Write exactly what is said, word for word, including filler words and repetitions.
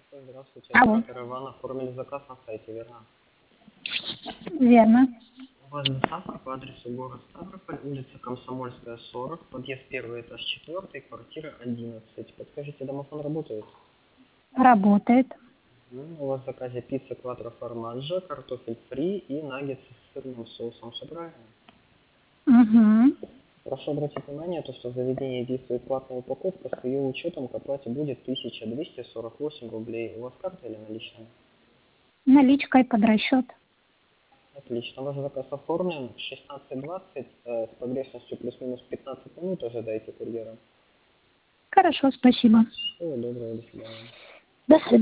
Здравствуйте, Алло. оператор Иван, оформили заказ на сайте, верно? Верно. У вас доставка по адресу город Ставрополь, улица Комсомольская, сорок, подъезд первый, этаж четвертый, квартира одиннадцать. Подскажите, домофон работает? Работает. М, У вас в заказе пицца квадро формаджо, картофель фри и наггетсы с сырным соусом. Все правильно? Угу. Прошу обратить внимание, то, что в заведении действует платная упаковка, с ее учетом к оплате будет тысяча двести сорок восемь рублей. У вас карта или наличная? Наличкой под расчет. Отлично. Ваш заказ оформлен. шестнадцать двадцать э, с погрешностью плюс-минус пятнадцать минут ожидайте курьера. Хорошо, спасибо. Всего доброго, до свидания. До свидания.